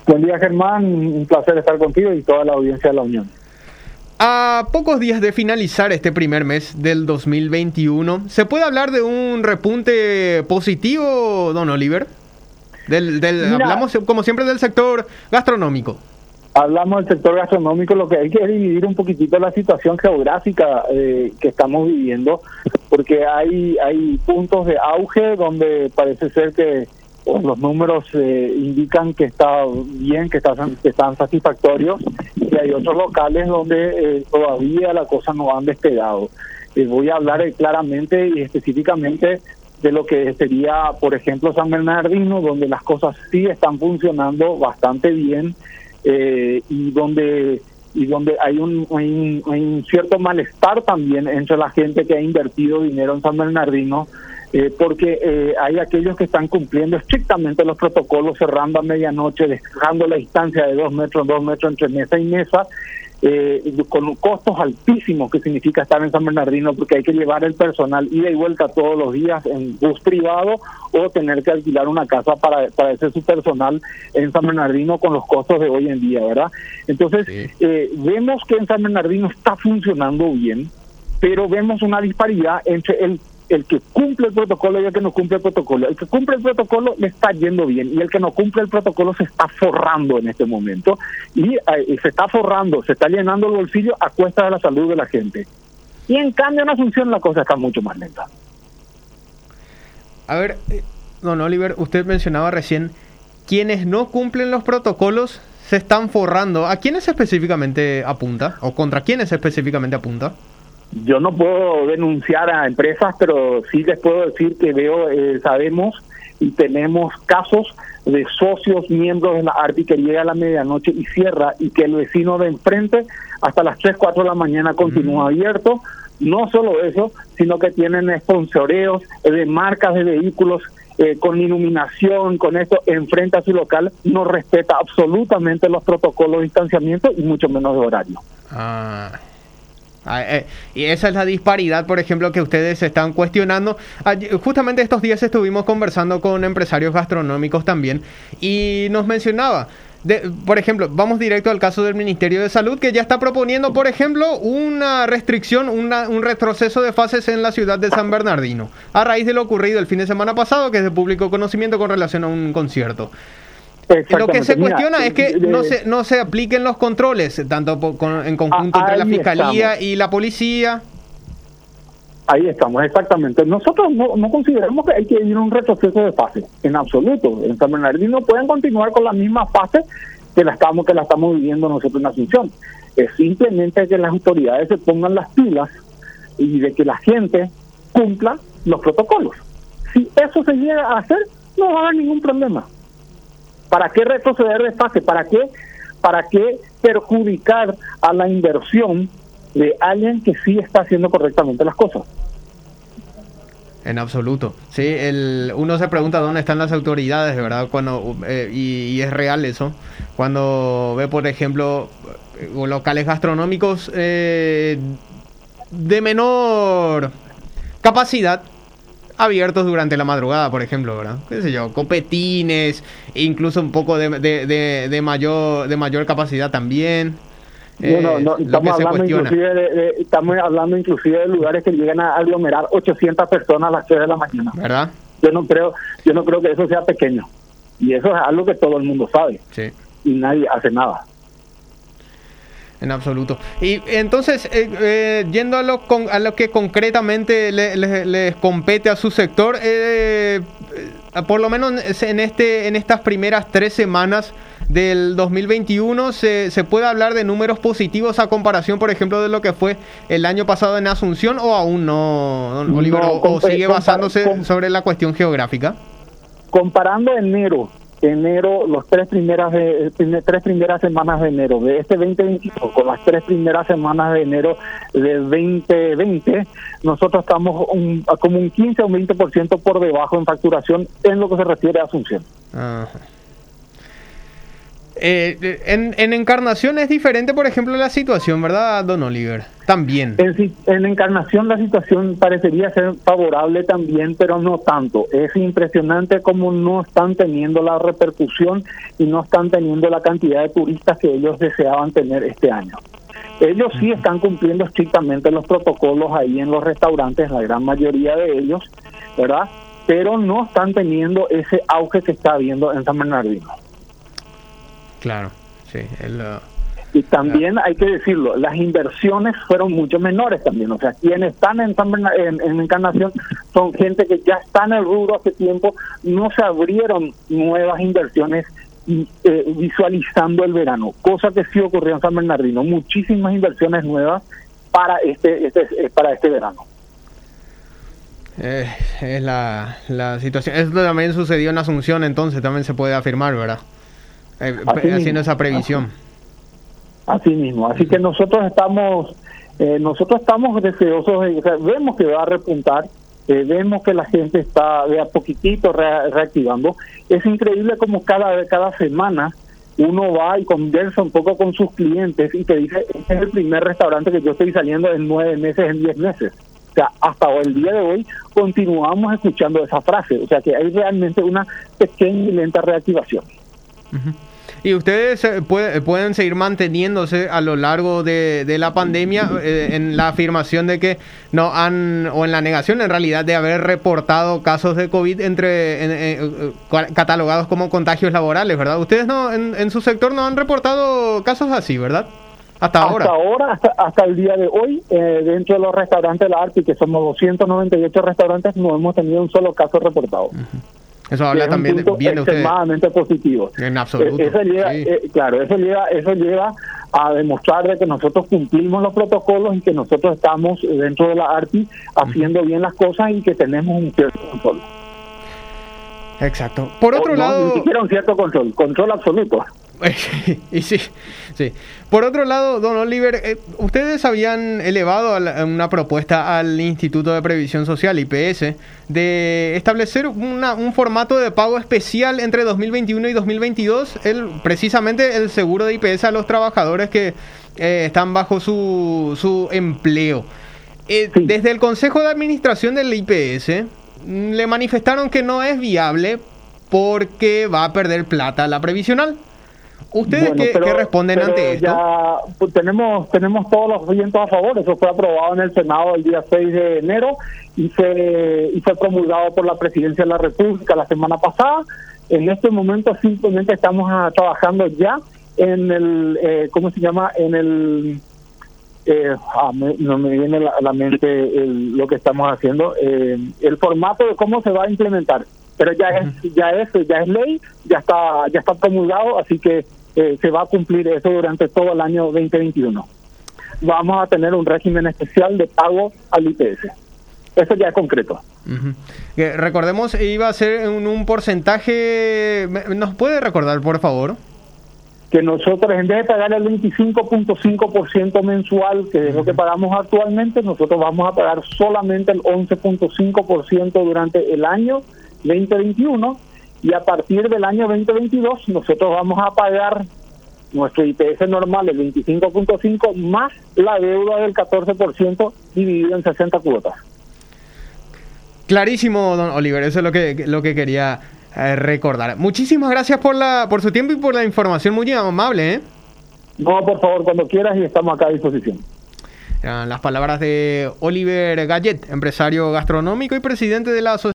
Buen día, Germán. Un placer estar contigo y toda la audiencia de La Unión. A pocos días de finalizar este primer mes del 2021, ¿se puede hablar de un repunte positivo, don Oliver? Mira, hablamos, como siempre, del sector gastronómico. Hablamos del sector gastronómico, lo que hay que dividir un poquitito la situación geográfica que estamos viviendo, porque hay puntos de auge donde parece ser que los números indican que está bien, que están satisfactorios, y hay otros locales donde todavía la cosa no han despegado. Voy a hablar claramente y específicamente de lo que sería, por ejemplo, San Bernardino, donde las cosas sí están funcionando bastante bien, y donde hay un cierto malestar también entre la gente que ha invertido dinero en San Bernardino, porque hay aquellos que están cumpliendo estrictamente los protocolos, cerrando a medianoche, dejando la distancia de 2 metros entre mesa y mesa, con costos altísimos que significa estar en San Bernardino, porque hay que llevar el personal ida y vuelta todos los días en bus privado o tener que alquilar una casa para ese su personal en San Bernardino con los costos de hoy en día, ¿verdad? Entonces, vemos que en San Bernardino está funcionando bien, pero vemos una disparidad entre el que cumple el protocolo y el que no cumple el protocolo. El que cumple el protocolo le está yendo bien, y el que no cumple el protocolo se está forrando en este momento, y se está forrando, se está llenando el bolsillo a cuesta de la salud de la gente. Y en cambio en Asunción la cosa está mucho más lenta. A ver, don Oliver, usted mencionaba recién, quienes no cumplen los protocolos se están forrando. ¿A quiénes específicamente apunta? ¿O contra quiénes específicamente apunta? Yo no puedo denunciar a empresas, pero sí les puedo decir que sabemos y tenemos casos de socios, miembros de la ARPI que llega a la medianoche y cierra, y que el vecino de enfrente hasta las 3, 4 de la mañana continúa abierto. No solo eso, sino que tienen sponsoreos de marcas de vehículos con iluminación, con esto, enfrente a su local. No respeta absolutamente los protocolos de distanciamiento y mucho menos de horario. Y esa es la disparidad, por ejemplo, que ustedes están cuestionando. Justamente estos días estuvimos conversando con empresarios gastronómicos también, y nos mencionaba, por ejemplo, vamos directo al caso del Ministerio de Salud, que ya está proponiendo, por ejemplo, una restricción, un retroceso de fases en la ciudad de San Bernardino, a raíz de lo ocurrido el fin de semana pasado, que es de público conocimiento con relación a un concierto. Lo que se cuestiona es que no se apliquen los controles, tanto en conjunto entre la Fiscalía y la Policía. Ahí estamos, exactamente. Nosotros no consideramos que hay que ir a un retroceso de fase, en absoluto. En San Bernardino pueden continuar con la misma fase que la estamos viviendo nosotros en Asunción. Es simplemente que las autoridades se pongan las pilas y de que la gente cumpla los protocolos. Si eso se llega a hacer, no va a haber ningún problema. ¿Para qué retroceder de fase? ¿Para qué perjudicar a la inversión de alguien que sí está haciendo correctamente las cosas? En absoluto. Sí, uno se pregunta dónde están las autoridades, ¿verdad? Cuando y es real eso. Cuando ve, por ejemplo, locales gastronómicos de menor capacidad abiertos durante la madrugada, por ejemplo, ¿verdad? Qué sé yo, copetines, incluso un poco de mayor capacidad también. Estamos hablando inclusive de lugares que llegan a aglomerar 800 personas a las 3 de la mañana. ¿Verdad? Yo no creo que eso sea pequeño. Y eso es algo que todo el mundo sabe. Sí. Y nadie hace nada. En absoluto. Y entonces, yendo a lo que concretamente les compete a su sector, por lo menos en estas primeras 3 semanas del 2021, ¿se puede hablar de números positivos a comparación, por ejemplo, de lo que fue el año pasado en Asunción, o aún no, don Oliver, o sigue basándose sobre la cuestión geográfica? Comparando enero, las tres primeras semanas de enero de este 2022 con las 3 primeras semanas de enero del 2020, nosotros estamos como un 15 o 20% por debajo en facturación en lo que se refiere a Asunción. Ajá. En Encarnación es diferente, por ejemplo, la situación, ¿verdad, don Oliver? también. En Encarnación la situación parecería ser favorable también, pero no tanto. Es impresionante cómo no están teniendo la repercusión y no están teniendo la cantidad de turistas que ellos deseaban tener este año. Ellos sí están cumpliendo estrictamente los protocolos ahí en los restaurantes, la gran mayoría de ellos, ¿verdad? Pero no están teniendo ese auge que está habiendo en San Bernardino. Claro, sí. Y también hay que decirlo, las inversiones fueron mucho menores también. O sea, quienes están en Encarnación son gente que ya está en el rubro hace tiempo, no se abrieron nuevas inversiones visualizando el verano, cosa que sí ocurrió en San Bernardino, muchísimas inversiones nuevas para este verano. Es la situación. Esto también sucedió en Asunción, entonces también se puede afirmar, ¿verdad? Haciendo esa previsión. Así mismo, así que nosotros estamos deseosos, o sea, vemos que va a repuntar, vemos que la gente está de a poquitito reactivando. Es increíble como cada semana uno va y conversa un poco con sus clientes y te dice, este es el primer restaurante que yo estoy saliendo en 9 meses, en 10 meses. O sea, hasta el día de hoy continuamos escuchando esa frase, o sea que hay realmente una pequeña y lenta reactivación. Uh-huh. ¿Y ustedes pueden seguir manteniéndose a lo largo de la pandemia en la afirmación de que no han, o en la negación en realidad de haber reportado casos de COVID catalogados como contagios laborales, ¿verdad? Ustedes no en su sector no han reportado casos así, ¿verdad? Hasta ahora, hasta el día de hoy, dentro de los restaurantes de la ARPI, que somos 298 restaurantes, no hemos tenido un solo caso reportado. Uh-huh. Eso habla también bien de ustedes. Extremadamente positivo. En absoluto. Eso lleva a demostrar de que nosotros cumplimos los protocolos y que nosotros estamos dentro de la ARPI haciendo bien las cosas y que tenemos un cierto control. Exacto. Por otro lado... Ni siquiera un cierto control absoluto. Y sí. Por otro lado, don Oliver, ustedes habían elevado una propuesta al Instituto de Previsión Social, IPS, de establecer un formato de pago especial entre 2021 y 2022, precisamente el seguro de IPS a los trabajadores que están bajo su empleo. Sí. Desde el Consejo de Administración del IPS le manifestaron que no es viable porque va a perder plata la previsional. ¿Ustedes qué responden ante esto? Ya, pues, tenemos todos los vientos a favor. Eso fue aprobado en el Senado el día 6 de enero y fue promulgado por la Presidencia de la República la semana pasada. En este momento simplemente estamos trabajando ya en el, ¿cómo se llama? En el... no me viene a la mente lo que estamos haciendo, el formato de cómo se va a implementar. Pero ya es ley, ya está promulgado, así que se va a cumplir eso durante todo el año 2021. Vamos a tener un régimen especial de pago al IPS. Eso ya es concreto. Uh-huh. Recordemos, iba a ser un porcentaje. ¿Nos puede recordar, por favor? Que nosotros, en vez de pagar el 25.5% mensual, que es lo que pagamos actualmente, nosotros vamos a pagar solamente el 11.5% durante el año 2021, y a partir del año 2022 nosotros vamos a pagar nuestro IPS normal, el 25.5%, más la deuda del 14% dividido en 60 cuotas. Clarísimo, don Oliver, eso es lo que quería recordar. Muchísimas gracias por su tiempo y por la información, muy amable, ¿eh? No, por favor, cuando quieras, y estamos acá a disposición. Las palabras de Oliver Gallet, empresario gastronómico y presidente de la asociación